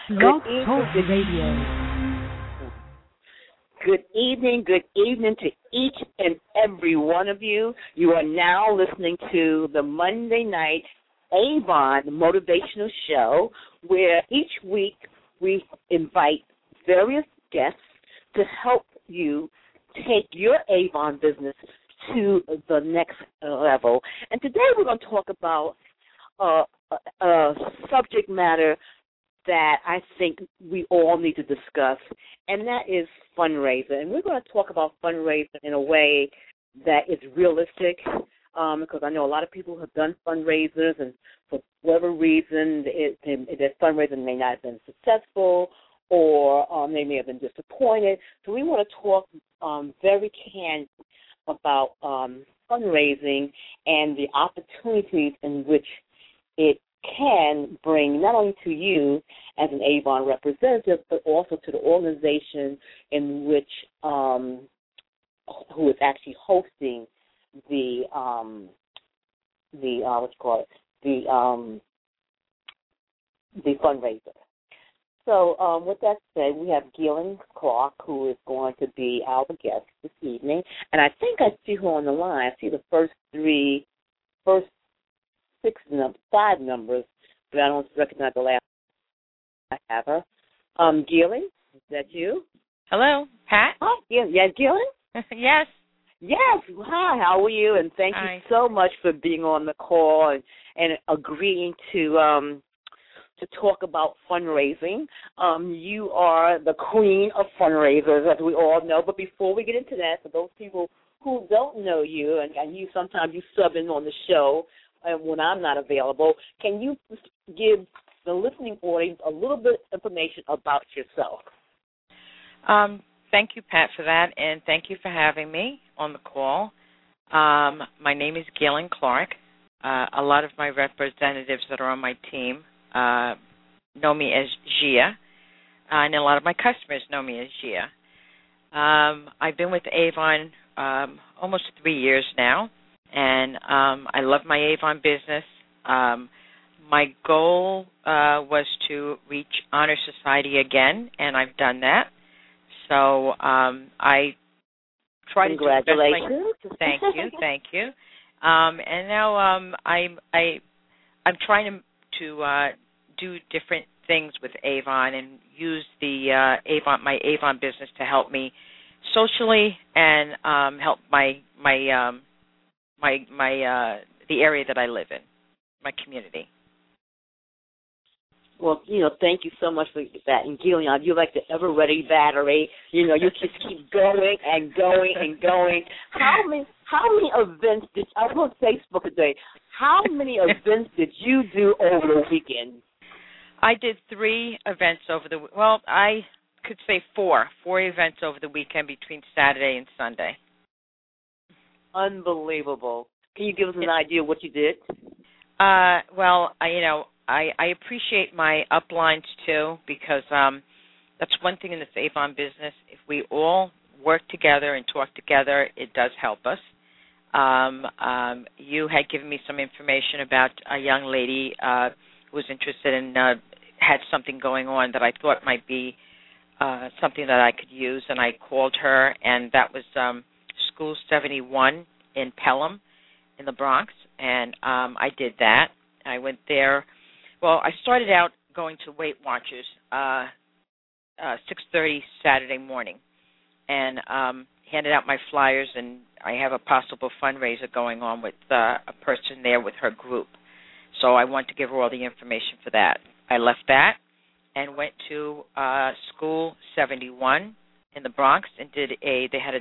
Blog Talk Radio. Good evening to each and every one of you. You are now listening to the Monday night Avon Motivational Show, where each week we invite various guests to help you take your Avon business to the next level. And today we're going to talk about a subject matter that I think we all need to discuss, and that is fundraising. And we're going to talk about fundraising in a way that is realistic, because I know a lot of people have done fundraisers, and for whatever reason, their fundraising may not have been successful, or they may have been disappointed. So we want to talk very candid about fundraising and the opportunities in which it can bring not only to you as an Avon representative, but also to the organization in which who is actually hosting the fundraiser. So with that said, we have Gillian Clark, who is going to be our guest this evening, and I think I see her on the line. I see the first five numbers, but I don't recognize the last. I have her. Gillian, is that you? Hello, Pat? Oh, yeah, Gillian? Yes. Yes. Hi, how are you? And thank you so much for being on the call and agreeing to talk about fundraising. You are the queen of fundraisers, as we all know. But before we get into that, for those people who don't know you, and you sometimes you sub in on the show when I'm not available, can you give the listening audience a little bit of information about yourself? Thank you, Pat, for that, and thank you for having me on the call. My name is Gillian Clark. A lot of my representatives that are on my team know me as Gia, and a lot of my customers know me as Gia. I've been with Avon almost 3 years now, and I love my Avon business. My goal was to reach Honor Society again, and I've done that. So I try to do the best. Congratulations! Thank you. And now I'm trying to do different things with Avon and use the my Avon business to help me socially and help the area that I live in, my community. Well, thank you so much for that. And Gillian, you're like the ever-ready battery. You just keep going and going and going. How many events I was on Facebook today. How many events did you do over the weekend? I did 3 events I could say 4 events over the weekend between Saturday and Sunday. Unbelievable. Can you give us an idea of what you did? I appreciate my uplines, too, because that's one thing in this Avon business. If we all work together and talk together, it does help us. You had given me some information about a young lady who was interested in, had something going on that I thought might be something that I could use, and I called her, and that was School 71 in Pelham in the Bronx, and I did that. I went there. Well, I started out going to Weight Watchers 6:30 Saturday morning, and handed out my flyers, and I have a possible fundraiser going on with a person there with her group. So I want to give her all the information for that. I left that and went to School 71 in the Bronx and they had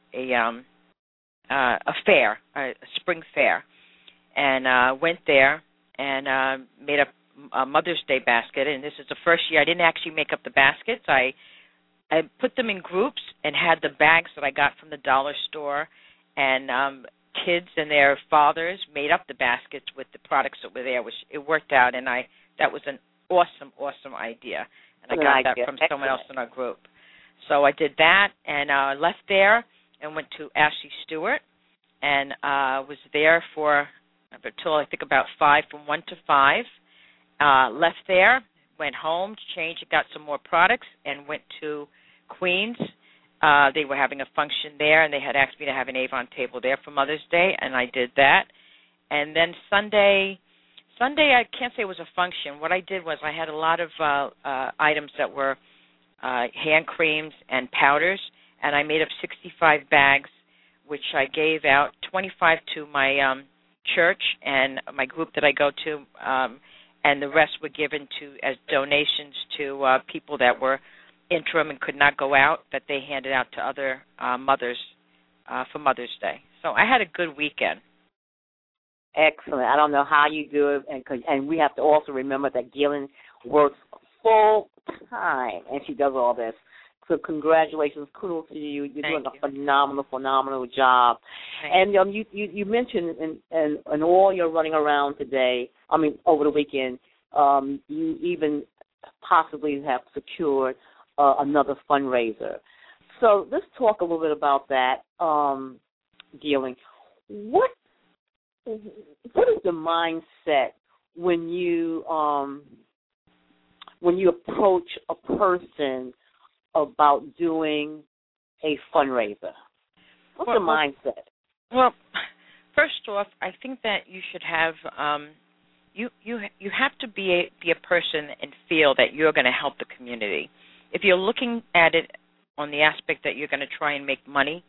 a fair, a spring fair, and went there and made a Mother's Day basket. And this is the first year I didn't actually make up the baskets. I put them in groups and had the bags that I got from the dollar store, and kids and their fathers made up the baskets with the products that were there, which it worked out, and that was an awesome idea. And I got that from someone else in our group. So I did that and left there and went to Ashley Stewart and was there for until I think about 5, from 1 to 5. Left there, went home, changed, got some more products, and went to Queens. They were having a function there, and they had asked me to have an Avon table there for Mother's Day, and I did that. And then Sunday, I can't say it was a function. What I did was I had a lot of items that were hand creams and powders, and I made up 65 bags, which I gave out 25 to my church and my group that I go to, and the rest were given as donations to people that were interim and could not go out, that they handed out to other mothers for Mother's Day. So I had a good weekend. Excellent. I don't know how you do it, and we have to also remember that Gillian works full time, and she does all this. So congratulations, kudos to you. You're doing a phenomenal job. And you mentioned in all your running around today, over the weekend, you even possibly have secured another fundraiser. So let's talk a little bit about that, Gillian. What is the mindset when you approach a person about doing a fundraiser? What's the mindset? Well, first off, I think that you should have you have to be a person and feel that you're going to help the community. If you're looking at it on the aspect that you're going to try and make money,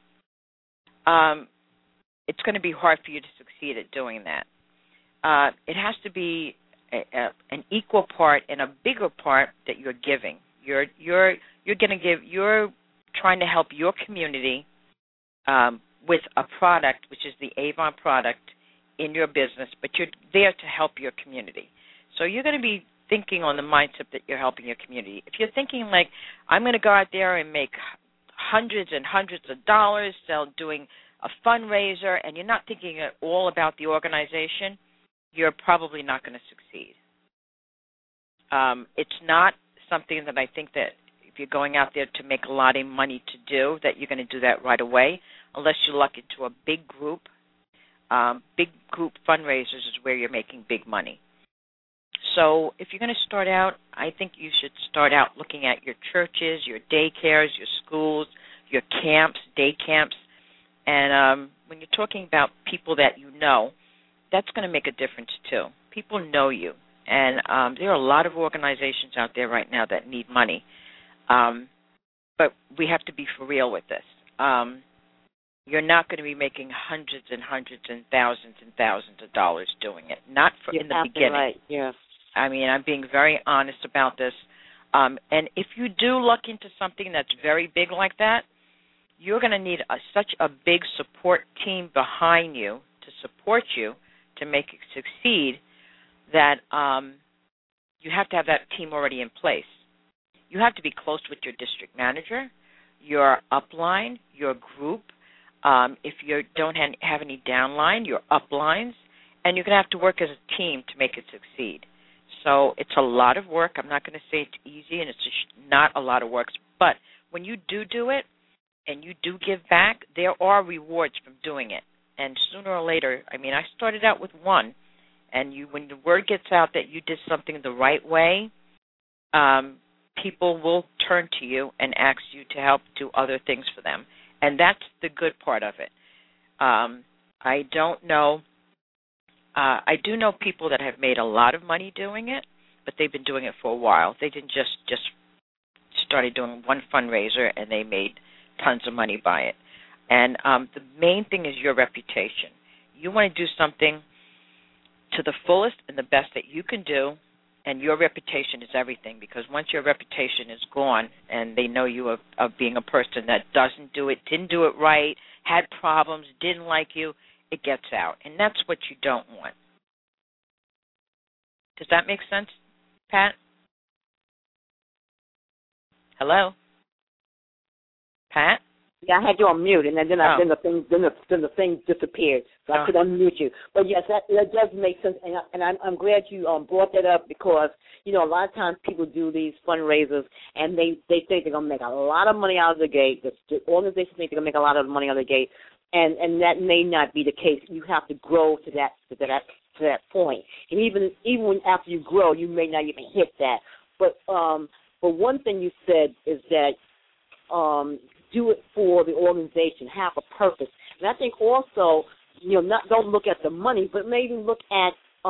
it's going to be hard for you to succeed at doing that. It has to be an equal part and a bigger part that you're giving. You're going to give. You're trying to help your community with a product, which is the Avon product, in your business, but you're there to help your community. So you're going to be thinking on the mindset that you're helping your community. If you're thinking like, I'm going to go out there and make hundreds and hundreds of dollars, doing a fundraiser, and you're not thinking at all about the organization, you're probably not going to succeed. It's not something that I think that if you're going out there to make a lot of money to do, that you're going to do that right away, unless you luck into a big group. Big group fundraisers is where you're making big money. So if you're going to start out, I think you should start out looking at your churches, your daycares, your schools, your camps, day camps. And when you're talking about people that you know, that's going to make a difference too. People know you. And there are a lot of organizations out there right now that need money. But we have to be for real with this. You're not going to be making hundreds and hundreds and thousands of dollars doing it. Not in the beginning. Right. Yes. I mean, I'm being very honest about this. And if you do look into something that's very big like that, you're going to need such a big support team behind you to support you to make it succeed that you have to have that team already in place. You have to be close with your district manager, your upline, your group. If you don't have any downline, your uplines, and you're going to have to work as a team to make it succeed. So it's a lot of work. I'm not going to say it's easy, and it's just not a lot of work. But when you do it and you do give back, there are rewards from doing it. And sooner or later, I mean, I started out with one, and when the word gets out that you did something the right way, people will turn to you and ask you to help do other things for them. And that's the good part of it. I don't know. I do know people that have made a lot of money doing it, but they've been doing it for a while. They didn't just started doing one fundraiser and they made tons of money by it. And the main thing is your reputation. You want to do something to the fullest and the best that you can do, and your reputation is everything, because once your reputation is gone and they know you of being a person that doesn't do it, didn't do it right, had problems, didn't like you, it gets out. And that's what you don't want. Does that make sense, Pat? Hello? Pat? Yeah, I had you on mute, and then the thing disappeared, so I could unmute you. But yes, that does make sense, and I'm glad you brought that up, because a lot of times people do these fundraisers and they think they're gonna make a lot of money out of the gate. The organizations think they're gonna make a lot of money out of the gate, and that may not be the case. You have to grow to that point, and even when after you grow, you may not even hit that. But but one thing you said is that do it for the organization, have a purpose. And I think also, don't look at the money, but maybe look at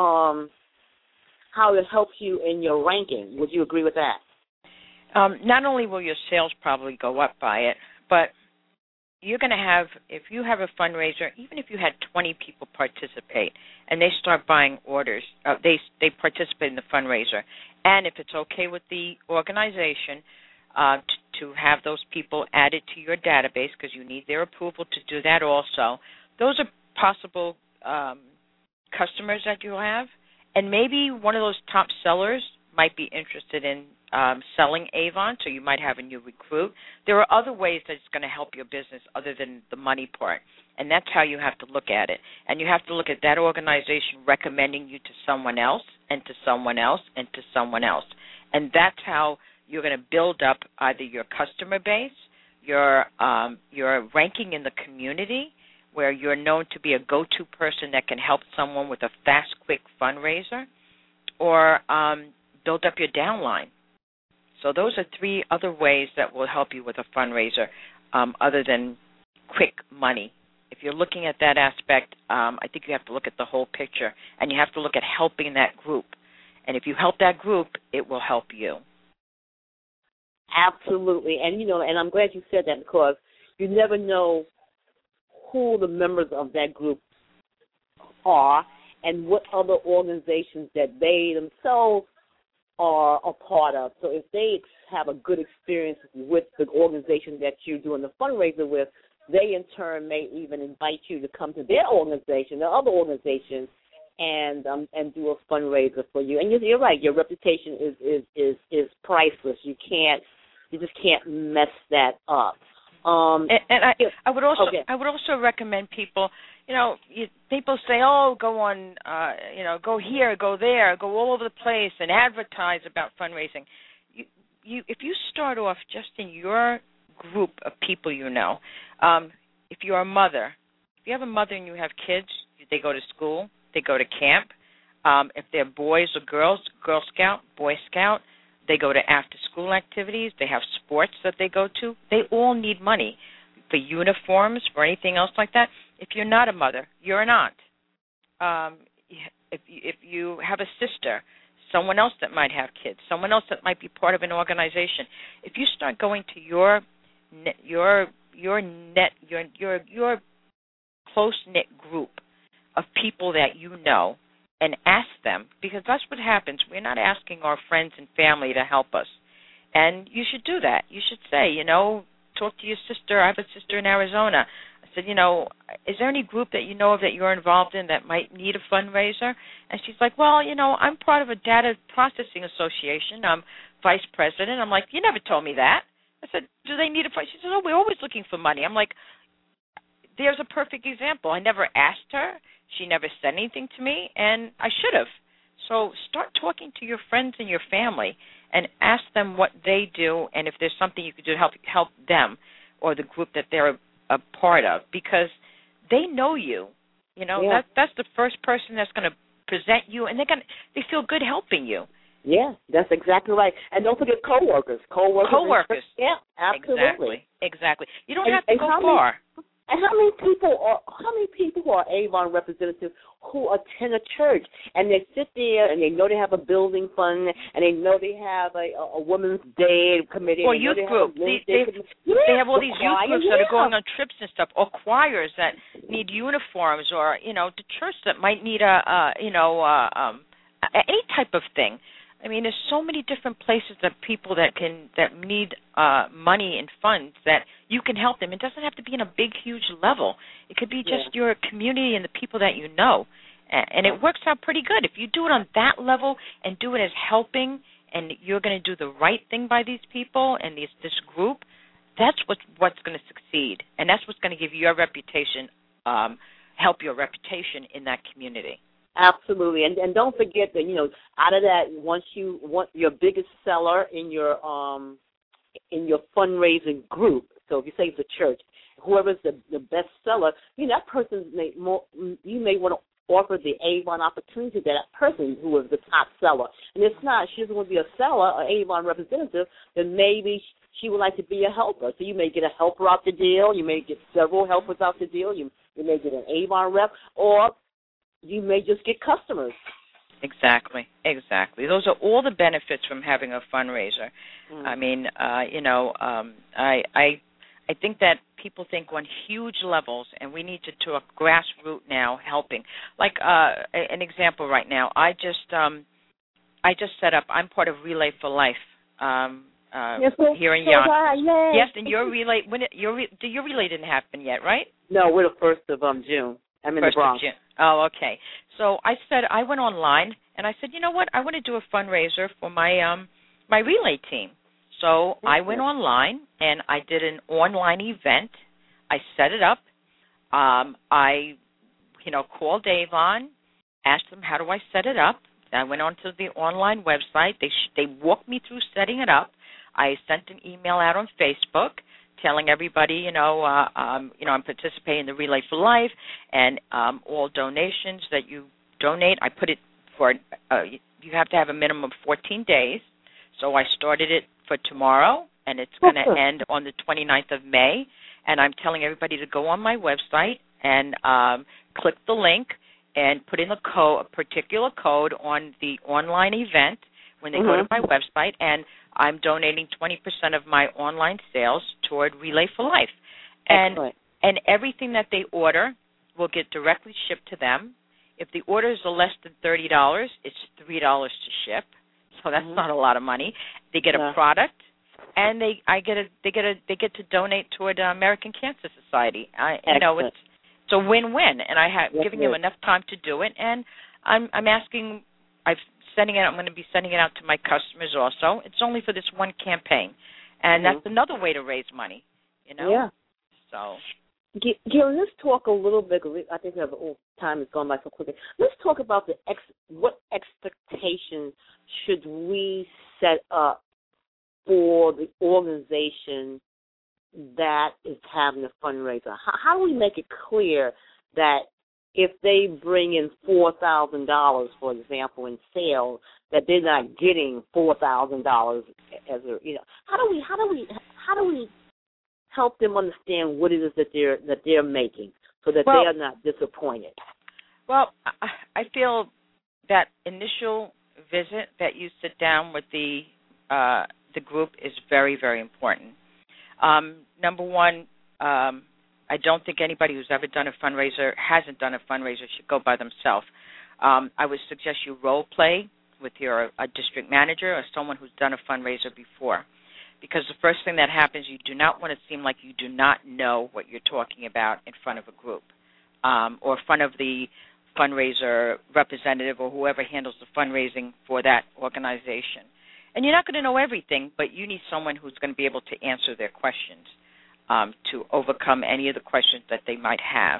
how it helps you in your ranking. Would you agree with that? Not only will your sales probably go up by it, but you're going to have, if you have a fundraiser, even if you had 20 people participate and they start buying orders, they participate in the fundraiser, and if it's okay with the organization to have those people added to your database, because you need their approval to do that also, those are possible customers that you'll have, and maybe one of those top sellers might be interested in selling Avon, so you might have a new recruit. There are other ways that it's going to help your business other than the money part, and that's how you have to look at it. And you have to look at that organization recommending you to someone else and to someone else and to someone else. And that's how you're going to build up either your customer base, your ranking in the community, where you're known to be a go-to person that can help someone with a fast, quick fundraiser, or build up your downline. So those are three other ways that will help you with a fundraiser other than quick money. If you're looking at that aspect, I think you have to look at the whole picture, and you have to look at helping that group. And if you help that group, it will help you. Absolutely. And, and I'm glad you said that, because you never know who the members of that group are and what other organizations that they themselves are a part of. So if they have a good experience with the organization that you're doing the fundraiser with, they in turn may even invite you to come to their organization, their other organizations, and do a fundraiser for you. And you're right, your reputation is priceless. You just can't mess that up. I would also recommend people. People say, "Oh, go on, go here, go there, go all over the place, and advertise about fundraising." If you start off just in your group of people, if you're a mother, if you have a mother and you have kids, they go to school, they go to camp. If they're boys or girls, Girl Scout, Boy Scout, they go to after-school activities. They have sports that they go to. They all need money for uniforms, for anything else like that. If you're not a mother, you're an aunt. If you have a sister, someone else that might have kids, someone else that might be part of an organization, if you start going to your close-knit group of people that you know, and ask them, because that's what happens. We're not asking our friends and family to help us. And you should do that. You should say, talk to your sister. I have a sister in Arizona. I said, is there any group that you know of that you're involved in that might need a fundraiser? And she's like, well, I'm part of a data processing association. I'm vice president. I'm like, you never told me that. I said, do they need a fundraiser? She said, oh, we're always looking for money. I'm like, there's a perfect example. I never asked her. She never said anything to me, and I should have. So start talking to your friends and your family and ask them what they do, and if there's something you could do to help them or the group that they're a part of, because they know you. That's the first person that's going to present you, and they feel good helping you. Yeah, that's exactly right. And don't forget coworkers. Coworkers. Yeah, absolutely. Exactly. You don't have to go far. And how many people are Avon representatives who attend a church and they sit there and they know they have a building fund and they know they have a women's day committee or youth group. They have all these youth groups that are going on trips and stuff, or choirs that need uniforms, or the church that might need any type of thing. I mean, there's so many different places that people that need money and funds that you can help them. It doesn't have to be in a big, huge level. It could be just your community and the people that you know, and it works out pretty good. If you do it on that level and do it as helping, and you're going to do the right thing by these people and this group, that's what's going to succeed, and that's what's going to give your reputation, help your reputation in that community. Absolutely, and don't forget that out of that, once you want your biggest seller in your fundraising group. So if you say it's a church, whoever's the best seller, that person you may want to offer the Avon opportunity to that person who is the top seller. And if not, she doesn't want to be a seller, an Avon representative, then maybe she would like to be a helper. So you may get a helper out the deal. You may get several helpers out the deal. You may get an Avon rep, or you may just get customers. Exactly. Those are all the benefits from having a fundraiser. I mean, I think that people think on huge levels, and we need to talk grassroots now, helping. Like an example right now, I just set up. I'm part of Relay for Life here in Yonkers. Yes, and your relay. Your relay didn't happen yet, right? No, we're the 1st of June. I'm in the Bronx. Of June. Oh, okay. So I went online and I said, you know what? I want to do a fundraiser for my my relay team. So I went online and I did an online event. I set it up. I called Avon, asked them how do I set it up. I went onto the online website. They walked me through setting it up. I sent an email out on Facebook telling everybody, I'm participating in the Relay for Life, and all donations that you donate, I put it for, you have to have a minimum of 14 days. So I started it for tomorrow, and it's going to end on the 29th of May. And I'm telling everybody to go on my website and click the link and put in a particular code on the online event when they go to my website, and I'm donating 20% of my online sales toward Relay for Life. And everything that they order will get directly shipped to them. If the orders are less than $30, it's $3 to ship. So that's not a lot of money. They get a product, and they get to donate toward American Cancer Society. It's a win-win, and I have given them enough time to do it. And I'm going to be sending it out to my customers also. It's only for this one campaign, and that's another way to raise money. Yeah. So, Gil, let's talk a little bit. I think time has gone by so quickly. Let's talk about what expectations should we set up for the organization that is having a fundraiser. How do we make it clear that if they bring in $4,000, for example, in sales, that they're not getting $4,000 as a how do we help them understand what it is that they're making so that they are not disappointed? Well, I feel that initial visit that you sit down with the group is very, very important. Number one, I don't think anybody who's ever done a fundraiser, hasn't done a fundraiser, should go by themselves. I would suggest you role play with your district manager or someone who's done a fundraiser before, because the first thing that happens, you do not want to seem like you do not know what you're talking about in front of a group or in front of the fundraiser representative or whoever handles the fundraising for that organization. And you're not going to know everything, but you need someone who's going to be able to answer their questions to overcome any of the questions that they might have.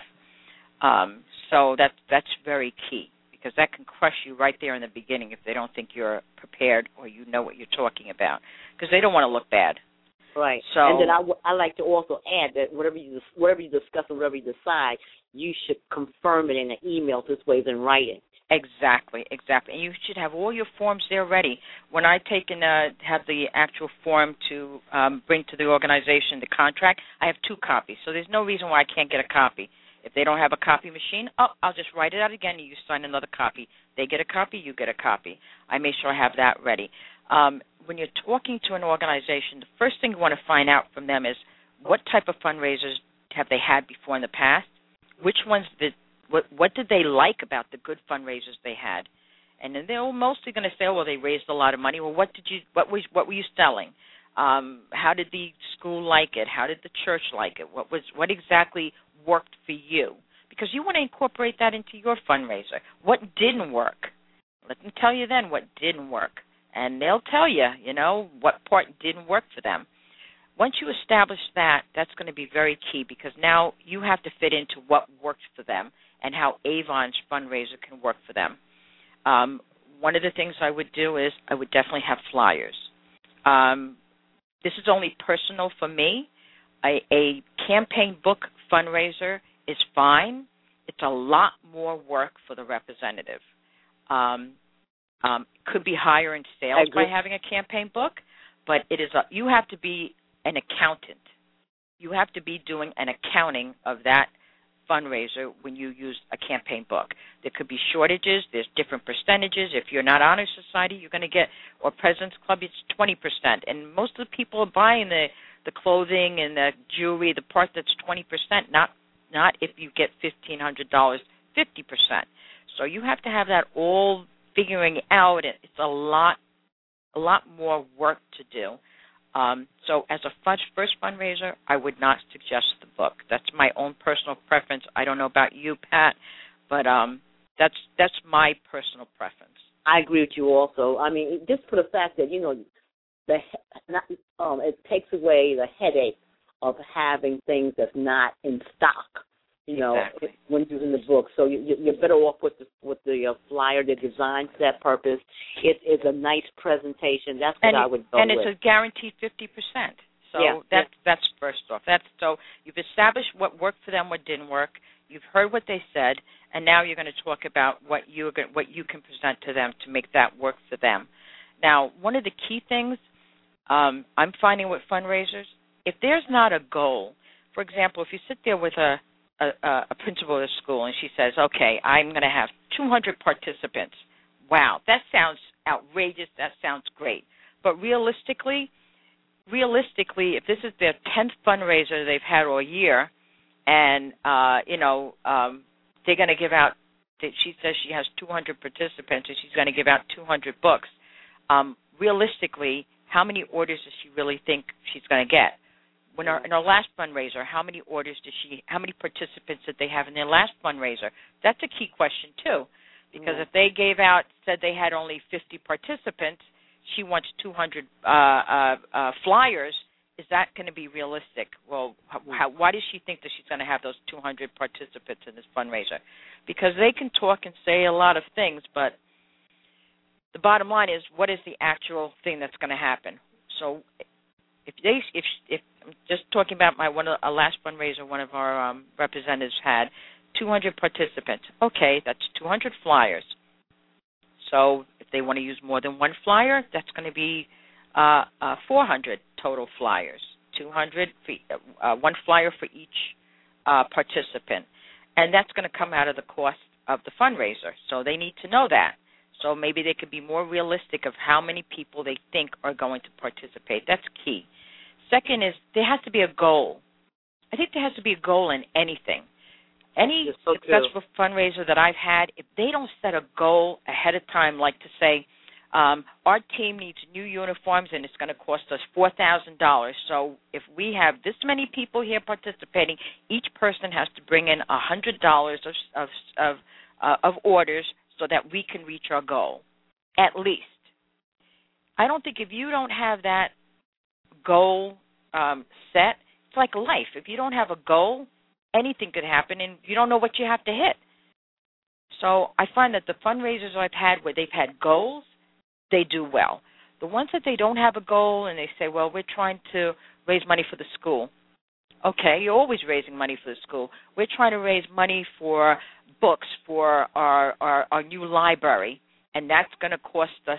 So that's very key, because that can crush you right there in the beginning if they don't think you're prepared or you know what you're talking about, because they don't want to look bad. Right. So, and then I like to also add that whatever you discuss and whatever you decide, you should confirm it in an email, this way in writing. Exactly. And you should have all your forms there ready. When I take and have the actual form to bring to the organization, the contract, I have 2 copies. So there's no reason why I can't get a copy. If they don't have a copy machine, I'll just write it out again and you sign another copy. They get a copy, you get a copy. I make sure I have that ready. When you're talking to an organization, the first thing you want to find out from them is what type of fundraisers have they had before in the past, which ones what did they like about the good fundraisers they had? And then they're mostly going to say, well, they raised a lot of money. Well, what were you selling? How did the school like it? How did the church like it? What exactly worked for you? Because you want to incorporate that into your fundraiser. What didn't work? Let them tell you then what didn't work. And they'll tell you, what part didn't work for them. Once you establish that, that's going to be very key, because now you have to fit into what works for them and how Avon's fundraiser can work for them. One of the things I would do is I would definitely have flyers. This is only personal for me. A campaign book fundraiser is fine it's a lot more work for the representative. Could be higher in sales by having a campaign book, but you have to be an accountant. You have to be doing an accounting of that fundraiser when you use a campaign book. There could be shortages. There's different percentages. If you're not Honor Society, you're going to get, or President's Club, it's 20%. And most of the people are buying the clothing and the jewelry, the part that's 20%, not if you get $1,500, 50%. So you have to have that all figuring out. It's a lot more work to do. So as a first fundraiser, I would not suggest the book. That's my own personal preference. I don't know about you, Pat, but that's my personal preference. I agree with you also. I mean, just for the fact that, it takes away the headache of having things that's not in stock, exactly. when using the book. So you're better off with the flyer, the design for that purpose. It is a nice presentation. That's what I would go with. And it's a guaranteed 50%. So that's first off. So you've established what worked for them, what didn't work. You've heard what they said, and now you're going to talk about what you can present to them to make that work for them. Now, one of the key things I'm finding with fundraisers, if there's not a goal, for example, if you sit there with a principal of a school and she says, okay, I'm going to have 200 participants. Wow, that sounds outrageous. That sounds great. But realistically, if this is their 10th fundraiser they've had all year, and they're going to give out, she says she has 200 participants and she's going to give out 200 books. Realistically, how many orders does she really think she's going to get? In our last fundraiser, how many participants did they have in their last fundraiser? That's a key question too, because if they said they had only 50 participants, she wants 200 flyers. Is that going to be realistic? Well, why does she think that she's going to have those 200 participants in this fundraiser? Because they can talk and say a lot of things, but the bottom line is, what is the actual thing that's going to happen? So if I'm just talking about a last fundraiser, one of our representatives had 200 participants. Okay, that's 200 flyers. So if they want to use more than one flyer, that's going to be 400 total flyers. 200 one flyer for each participant, and that's going to come out of the cost of the fundraiser. So they need to know that. So maybe they could be more realistic of how many people they think are going to participate. That's key. Second is there has to be a goal. I think there has to be a goal in anything. Any successful fundraiser that I've had, if they don't set a goal ahead of time, like to say, our team needs new uniforms and it's going to cost us $4,000. So if we have this many people here participating, each person has to bring in $100 of orders so that we can reach our goal, at least. I don't think if you don't have that goal set, it's like life. If you don't have a goal, anything could happen, and you don't know what you have to hit. So I find that the fundraisers I've had where they've had goals, they do well. The ones that they don't have a goal and they say, well, we're trying to raise money for the school. Okay, you're always raising money for the school. We're trying to raise money for books for our new library, and that's going to cost us,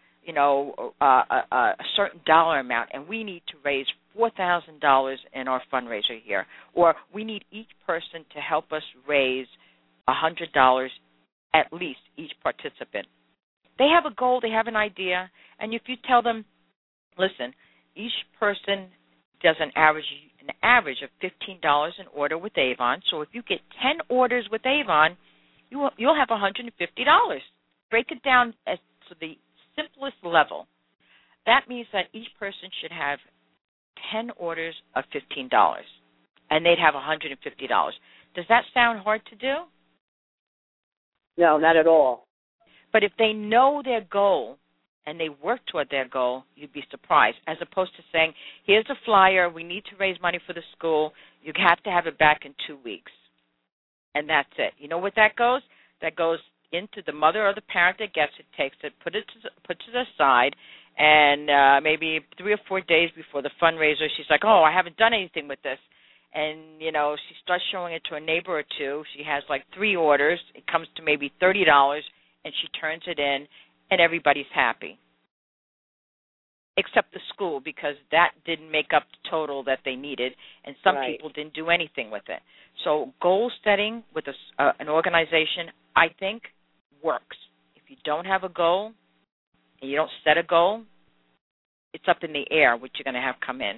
a certain dollar amount, and we need to raise $4,000 in our fundraiser here. Or we need each person to help us raise $100 at least, each participant. They have a goal, they have an idea, and if you tell them, listen, each person does an average of $15 an order with Avon. So if you get 10 orders with Avon, you'll have $150. Break it down to the simplest level. That means that each person should have 10 orders of $15, and they'd have $150. Does that sound hard to do? No, not at all. But if they know their goal and they work toward their goal, you'd be surprised, as opposed to saying, here's a flyer, we need to raise money for the school, you have to have it back in 2 weeks. And that's it. You know what that goes? That goes into the mother or the parent that gets it, takes it, puts it aside, and maybe 3 or 4 days before the fundraiser, she's like, oh, I haven't done anything with this. and, she starts showing it to a neighbor or two. She has like 3 orders. It comes to maybe $30, and she turns it in, and everybody's happy. Except the school, because that didn't make up the total that they needed, and some people didn't do anything with it. So goal setting with an organization, I think, works. If you don't have a goal and you don't set a goal, it's up in the air what you're going to have come in.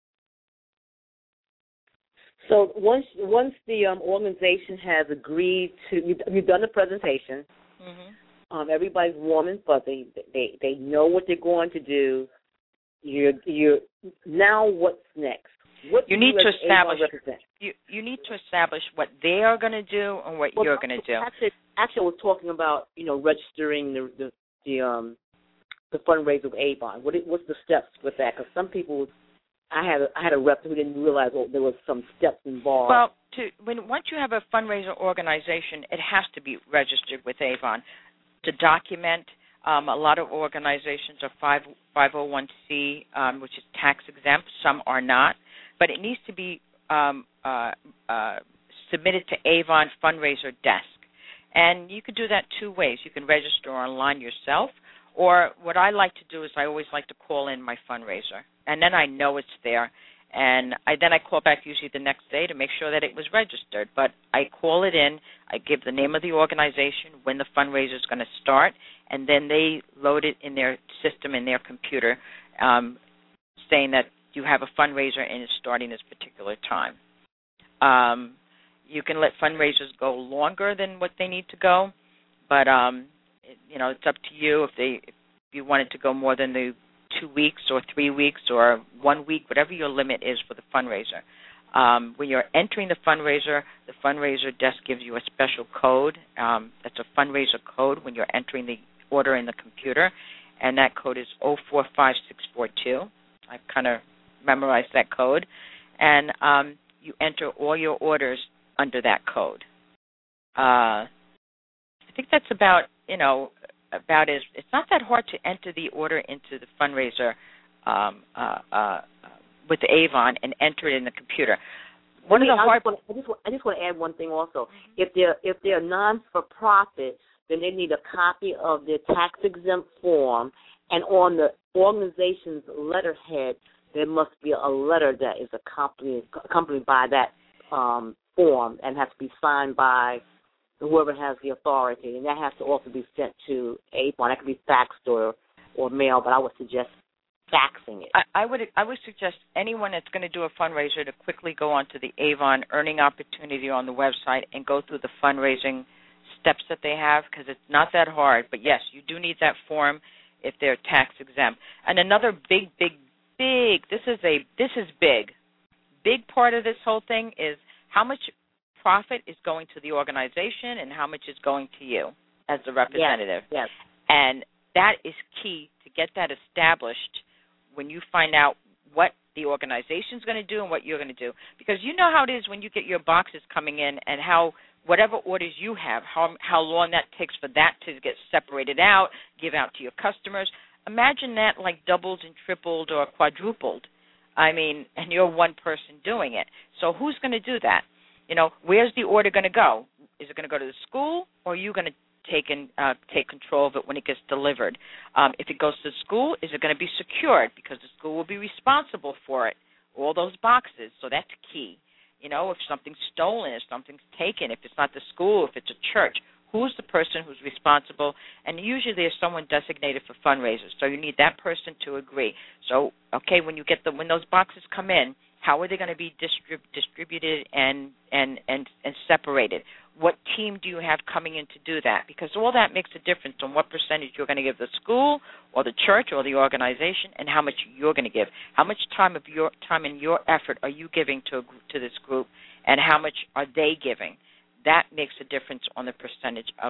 So once the organization has agreed to, you've done the presentation. Mm-hmm. Everybody's warm and fuzzy. They know what they're going to do. You're now. What's next? What you need to establish. You need to establish what they are going to do and what you're going to do. Actually, I was talking about registering the fundraiser with Avon. What's the steps with that? Because some people, I had a rep who didn't realize there was some steps involved. Well, once you have a fundraiser organization, it has to be registered with Avon to document. A lot of organizations are 501c, which is tax exempt. Some are not, but it needs to be submitted to Avon Fundraiser Desk, and you can do that 2 ways. You can register online yourself, or what I like to do is I always like to call in my fundraiser, and then I know it's there. And then I call back usually the next day to make sure that it was registered. But I call it in, I give the name of the organization, when the fundraiser is going to start, and then they load it in their system, in their computer, saying that you have a fundraiser and it's starting this particular time. You can let fundraisers go longer than what they need to go, but it's up to you if you want it to go more than the 2 weeks or 3 weeks or 1 week, whatever your limit is for the fundraiser. When you're entering the fundraiser desk gives you a special code. That's a fundraiser code when you're entering the order in the computer, and that code is 045642. I've kind of memorized that code. And you enter all your orders under that code. I think that's about it's not that hard to enter the order into the fundraiser with the Avon and enter it in the computer. I just want to add one thing also. Mm-hmm. If they're non-for-profit, then they need a copy of their tax-exempt form, and on the organization's letterhead, there must be a letter that is accompanied by that form and has to be signed by whoever has the authority, and that has to also be sent to Avon. That could be faxed or mail, but I would suggest faxing it. I would suggest anyone that's going to do a fundraiser to quickly go onto the Avon Earning Opportunity on the website and go through the fundraising steps that they have, because it's not that hard. But yes, you do need that form if they're tax exempt. And another big part of this whole thing is how much profit is going to the organization and how much is going to you as the representative. Yes. And that is key to get that established when you find out what the organization is going to do and what you're going to do. Because you know how it is when you get your boxes coming in and how whatever orders you have, how long that takes for that to get separated out, give out to your customers. Imagine that like doubled and tripled or quadrupled. I mean, and you're one person doing it. So who's going to do that? Where's the order going to go? Is it going to go to the school, or are you going to take control of it when it gets delivered? If it goes to the school, is it going to be secured? Because the school will be responsible for it, all those boxes. So that's key. If something's stolen, if something's taken, if it's not the school, if it's a church, who's the person who's responsible? And usually there's someone designated for fundraisers, so you need that person to agree. So, okay, when those boxes come in, how are they going to be distributed and separated? What team do you have coming in to do that? Because all that makes a difference on what percentage you're going to give the school or the church or the organization, and how much you're going to give. How much time and your effort are you giving to this group, and how much are they giving? That makes a difference on the percentage of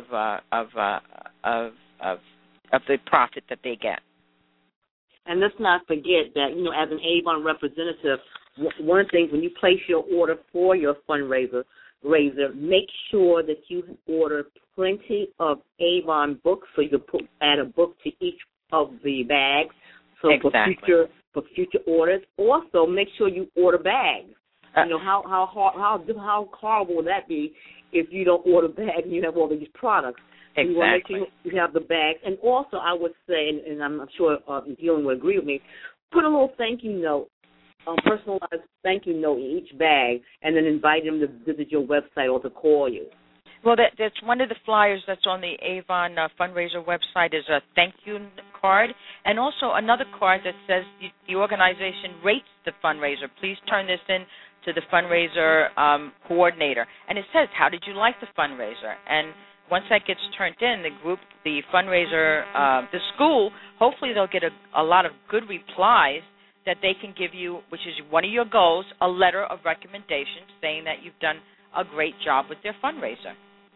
the profit that they get. And let's not forget that, as an Avon representative, one of the things when you place your order for your fundraiser, make sure that you order plenty of Avon books, so you can add a book to each of the bags. So exactly. for future orders, also make sure you order bags. You know, how horrible would that be if you don't order bags and you have all these products? Exactly. You want to make sure you have the bags. And also, I would say, and I'm sure Gillian would agree with me, put a little thank you note, personalized thank you note in each bag, and then invite them to visit your website or to call you. Well, that's one of the flyers that's on the Avon fundraiser website is a thank you card, and also another card that says the organization rates the fundraiser. Please turn this in to the fundraiser coordinator. And it says, how did you like the fundraiser? And once that gets turned in, the group, the fundraiser, the school, hopefully they'll get a lot of good replies that they can give you, which is one of your goals, a letter of recommendation saying that you've done a great job with their fundraiser.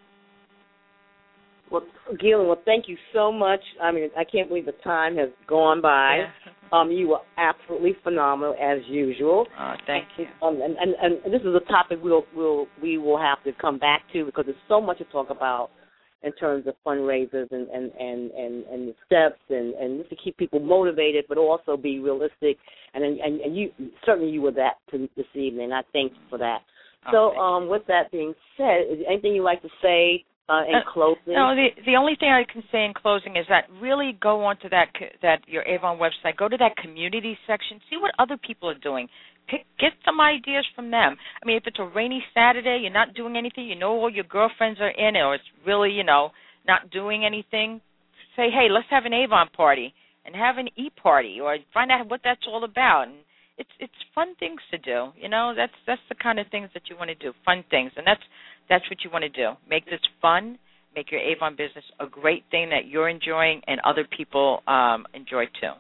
Well, Gillian, thank you so much. I mean, I can't believe the time has gone by. Yeah. You were absolutely phenomenal as usual. Thank you. And this is a topic we will have to come back to because there's so much to talk about in terms of fundraisers and the steps and just to keep people motivated, but also be realistic. And you certainly you were that this evening. I thank you for that. So with that being said, is there anything you'd like to say in closing? No, the only thing I can say in closing is that really go onto that your Avon website, go to that community section, see what other people are doing. Get some ideas from them. I mean, if it's a rainy Saturday, you're not doing anything, you know all your girlfriends are in it, or it's really, not doing anything, say, hey, let's have an Avon party and have an e-party or find out what that's all about. And it's fun things to do. That's the kind of things that you want to do, fun things. And that's what you want to do. Make this fun. Make your Avon business a great thing that you're enjoying and other people enjoy too.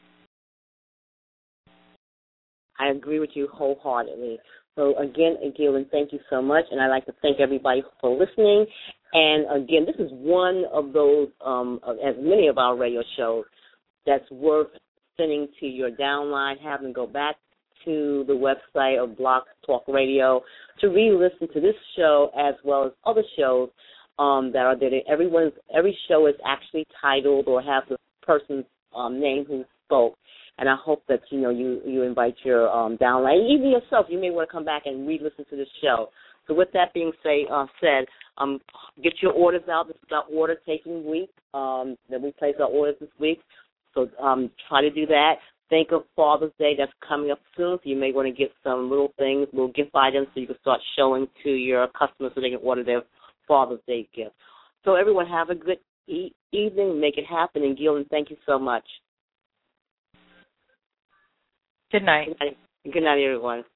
I agree with you wholeheartedly. So, again, Gillian, thank you so much, and I'd like to thank everybody for listening. And, again, this is one of those, as many of our radio shows, that's worth sending to your downline, having to go back to the website of Blog Talk Radio to re-listen to this show as well as other shows that are there. Every show is actually titled or has the person's name who spoke. And I hope that, you invite your downline. Even yourself, you may want to come back and re-listen to this show. So with that being said, get your orders out. This is our order-taking week. That we place our orders this week. So try to do that. Think of Father's Day that's coming up soon. So you may want to get some little things, little gift items so you can start showing to your customers so they can order their Father's Day gift. So everyone have a good evening. Make it happen. And Gillian, thank you so much. Good night. Good night, everyone.